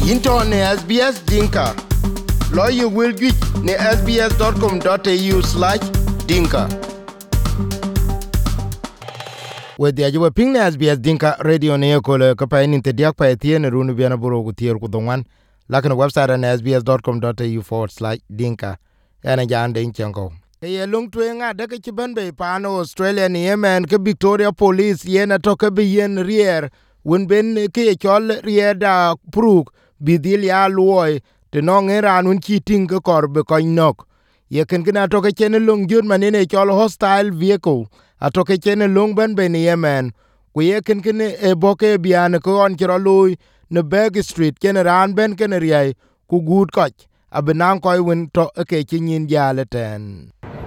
Into ne SBS Dinka. Lawyer will get ne sbs.com.au/dinka. With the Ajuba Ping SBS Dinka Radio ne ko ka pa ni te diak pa tie ne runu biana buro ku tier ku donwan. Lakin website na sbs.com.au/dinka. Yana jande inchango. Ye lung twenga de ke ban be pano Australia ni Yemen ke Victoria Police yena to ke bi yen rier won ben ke chol rier da pruk bidil ya loy te no ngeran un chiting ke korbe ko nok ye ken gina to ke chen lung jun manene chol hostile vehicle ato ke chen lung ben be ni Yemen ku ye ken e boke bian ko on chro loy ne Beg Street ken ran ben ken riai ku gut koch abenang koy won to ke chinin jale ten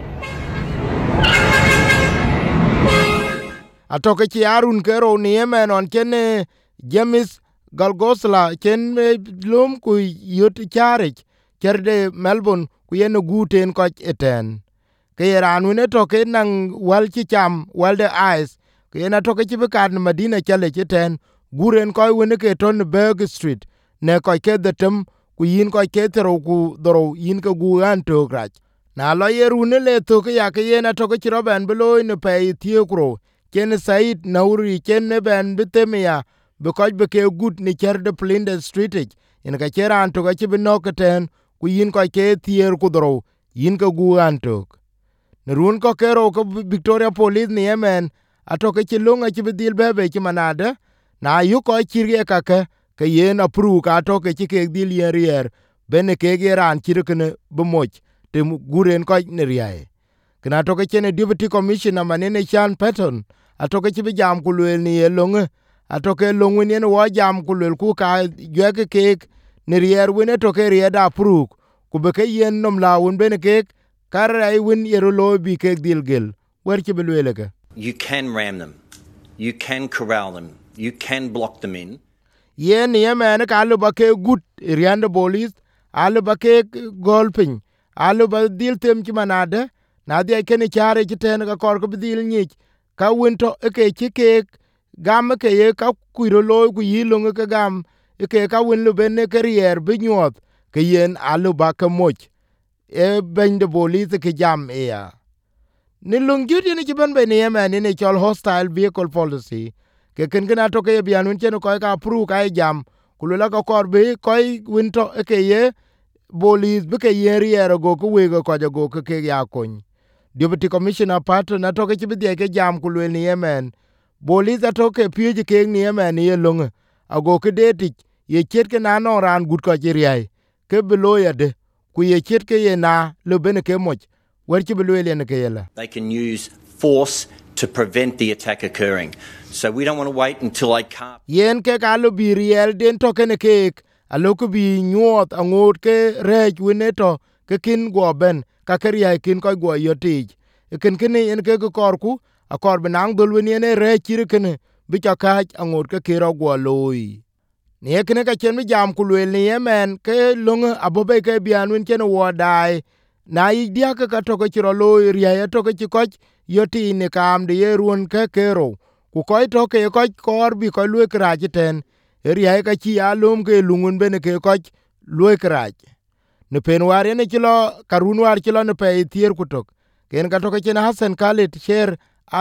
atoke ci arun kero ni Yemen on chen James Galgosla chen lum ku yot charich kerde Melbourne ku yen guten ko eten ke ran ne toke nang wal ci cham wal de ice ke na toke ci bekad Madina chale eten guren ko woni ke ton Beg Street ne ko ke detem ku yin ko ke tero ku doro yin ko gu an to grach na lo yerune le to ke ya ke yen toke ci roben beloy ne pe tiekro ken Said Nauri ken ben bitemia because be ke good ni cherde Flinders Street in ka cheran to ka chibi noketen ku yin ko ke tier ku dro yin ka gu antok ne run ko kero ko Victoria Police ni Yemen atoke chilunga chibi dil bebe chimanade na yu ko chirge ka ke yen apru ka atoke chike dil yen rier bene ke geran chirkene bemoch te guren ko ne riae kana toke chene Deputy Commissioner manene Sean Patton atoke chibi jam kulwel ni elonge atoke longu ni wo jam kulwel ku ka jeke kek ni rier wene toke rieda pruk ku be ke yen nom la won bene kek karai win yero lo bi kek dilgel wer chibi lweleke. You can ram them, you can corral them, you can block them in. Yen Yemen ka alu ba ke gut rianda bolis alu ba ke golping alu ba dil tem chimanade na dia ken chare chiten ka kor ko dil nyich ka winto ke chike gam ke ye ka kuiro lo ku yilunge ke gam ke ka win lu ben ke rier binyot ke yen alu ba ke moch e ben de bolis ke jam ya ni lung judi ni ben ben Yemen ni chol hostile vehicle policy ke ken gina to ke bianun chen ko ka pru ka jam kulula ka kor be ko winto ke ye bolis be ke ye rier go ku we go go ke ya kon Deputy Commissioner Patton na toke chibi ke jam kulwel ni Yemen bolis atoke pije ke ni Yemen ye lunge ago ke detik ye chet ke na no ran gut ko jiriai ke beloya de ku ye chet ke ye na lo bene ke moch wer chibi lwel ne ke yela. They can use force to prevent the attack occurring. So we don't want to wait until they can't. Yen ke ka lo bi riel den toke ne ke alo ko bi nyot angot ke rej wineto ke kin go ben ka keria kin ko go yotij ken en ke korku a kor benang dul wen ne re chir ken bi ka ka angot ke kiro go loy ne ken ka chen mi jam kulwel ni Yemen ke lung abobe ke bian wen chen wo dai na i dia ka to ke ro loy ria to ke ko yoti ne kam de yeruon ke kero ku ko to ke ko kor bi ko lu kra jiten ria ka chi alum ke lungun ben ke ko lu kra ne penware ne kilo karunwar kilo ne pe tier kutok ken ka toke chen Hassan Khalid Sher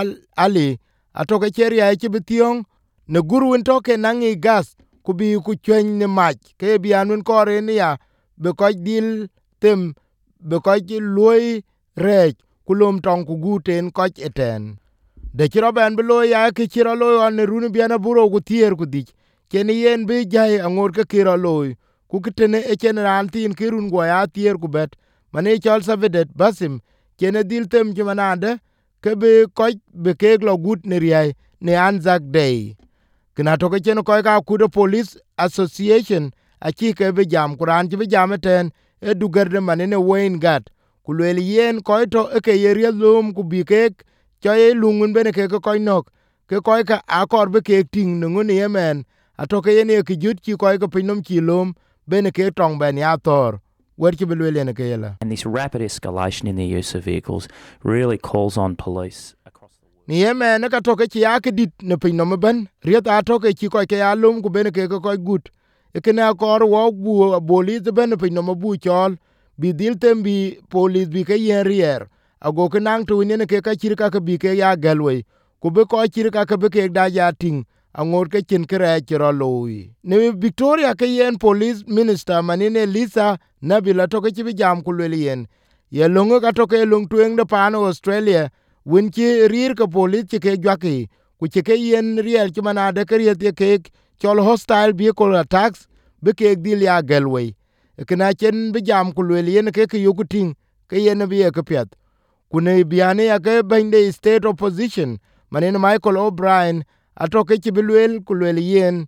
Ali atoke cher ya chi bitiong ne gurun toke nangi gas kubi ku chen ne mach ke bianun kore ne ya be ko dil tem be ko loy rej kulum tong ku guten ko eten de chiro ben be loy ya ke chiro loy on runu biana buro ku tier ku dik ken yen be jai angor ke kiro loy ku kitene e chen ran tin kirun go ya tier ku bet mane chal savedet basim chen dil tem jimanade ke be ko be ke lo gut ne riai ne Anzac Day kina to ke chen ko ka ku de Police Association a chi ke be jam kuran chi be jam ten e dugerde manene Wayne Gat ku le yen ko to e ke yeria lum ku bi ke choy lungun bene ke ko nok ke ko ka akor be ke ting ngun Yemen atoke yen e ki jut chi ko pinom chi lum bene ke tong ben ya tor wer chi belwele ne ke yela. And this rapid escalation in the use of vehicles really calls on police across the world. Ni Yemen ka toke chi ak dit ne pinom ben riet atoke chi ko ke alum ku bene ke ko gut ekena kor wo bu police ben pe no bu chol bi dil tem bi police bi ke yen rier ago ke nang tu ne ke ka chir ka bi ke ya galwe ku be ko chir ka be ke da ya ting angor ke chin kre chiro loyi ne Victoria ke yen police minister manine Lisa Nabila to ke bi jam ku le yen ye longo ka to ke long tueng de pan Australia win chi rir ke police ke jwaki ku ke yen rier ki manade ke ye ke chol hostile vehicle attacks be ke dil ya galwe ekena chen bi jam ku le yen ke yukuting ke yen bi ke pet kune biane ya ke bende state opposition manene Michael O'Brien atoke chibilwel kulwel yen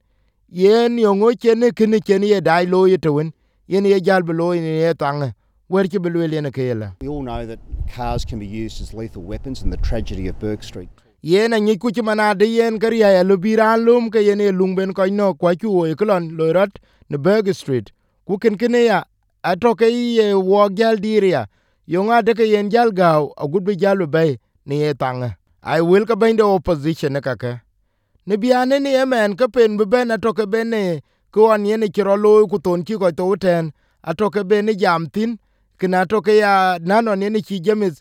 yongo chene kene chene ye dai lo yetwen yen ye jal belo ye tang wer chibilwel yen kela. We all know that cars can be used as lethal weapons and the tragedy of Burke Street. Yen anyi ku chimana de yen kariya ya lubiran lum ke yen ye lungben ko no kwa chu e klon lorat ne Burke Street ku ken kene ya atoke ye wo gal diria yonga de ke yen jal gaw agudbe jalu bay ne ye tang I will ka bende opposition ne kaka ne biane ni emen ka pen be ben atoke bene ko an yene chiro lo ku ton chi ko to ten atoke bene jam tin kina toke ya nano yene chi James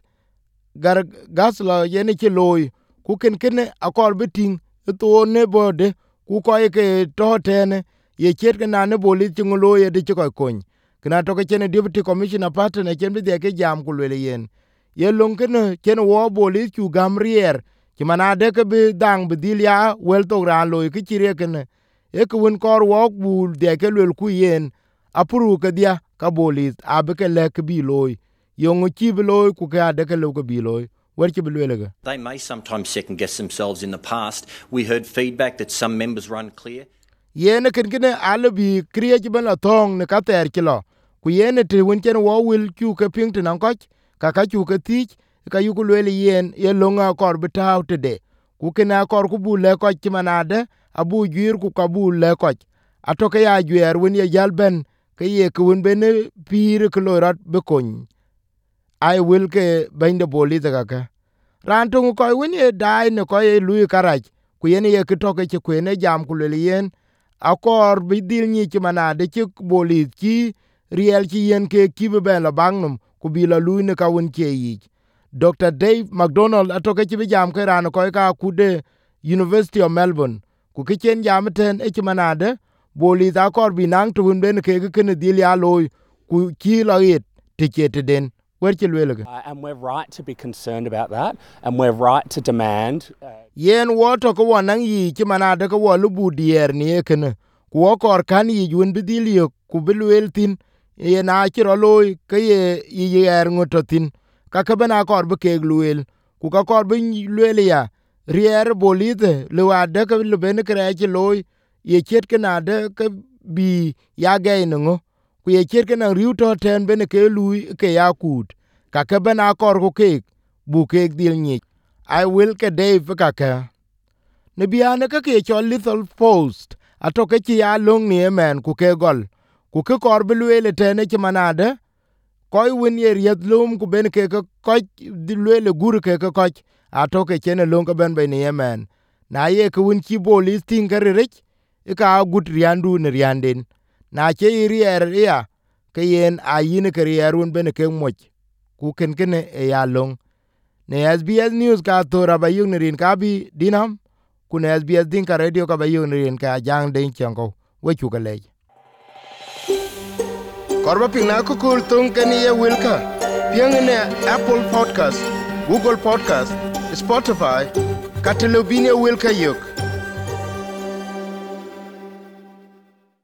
gar gaslo yene chi loy ku ken ken akor biting to ne bode ku ko ke to ten ye chet kana ne boli chi ngulo ye de chi ko kon kina toke chene deputy commissioner partner chen bi de ke jam ku le yen ye long ken chen wo boli chu gamrier ki manade ke bi dang bi dil ya wel to ran lo ki chire ken e ku won kor wo bul de ke lel ku yen apuru ke dia ka bolis ab ke le ke bi loy yong chi bi loy ku ka de ke lo ke bi loy wer chi bi le. They may sometimes second guess themselves in the past. We heard feedback that some members were unclear. Yen ken ken al bi kriye chi ban la tong ne ka ter ki lo ku yen te won chen wo wil ku ke ping tin ko ka chu ke tich ka yu ku le yen ye longa kor bitaw tede ku kena kor ku bu le ko ti manade abu gyir ku ka bu le ko atoke ya gyer won ye jalben ke ye ku won ben pir ku lorat be kon I will ke bende boli daga ka ran tu ko won ye dai ne ko ye lu karaj ku yen ye ke toke ti ku ne jam ku le yen akor bi dil ni ti manade ti boli ti riel ti yen ke ki be la bangnum ku bi la lu ne ka won ke yi Dr. Dave McDonald atoke chibi jam ke ran ko ka kude University of Melbourne ku kichen jam ten e chimanade boli da kor binang tun ben ke ken dil ya loy ku ki la it ticket den wer chi lwele and we're right to be concerned about that and we're right to demand yen wo to ko wanang yi chimanade ko wo lu budier ni ken ku kor kan yi jun bi dil yo ku bilwel tin ye na chiro loy ke ye yer ngototin kaka bena kor be keg luel ku ka kor be luel ya rier bolide le wade ke le ben krech loy ye chet ke nade ke bi ya ge ngo ku ye chet ke na riuto ten ben ke lui ke yakut kaka bena kor ku kek bu kek dil ni I will ke Dave kaka ne biane ke ke chol lethal post atoke chi ya long ni men ku ke gol ku ke kor be luel ten e manade koy win ye riet lum ku ben ke ko di lele gur ke ko atoke chene lum ko ben ni yemen na ye ku win chi bolis tin garich e ka gut riandu ne rianden na che rier ya ke yen a yin ke rierun ben ke moch ku ken ken e ya long ne SBS news ka to rabayung ne rin ka bi dinam ku ne SBS din ka radio ka bayung ne rin ka jang den chango we chu ka le korba pina ko kul tung kani ye wilka piang ne Apple Podcast, Google Podcast, Spotify, Catalognia wilka yok.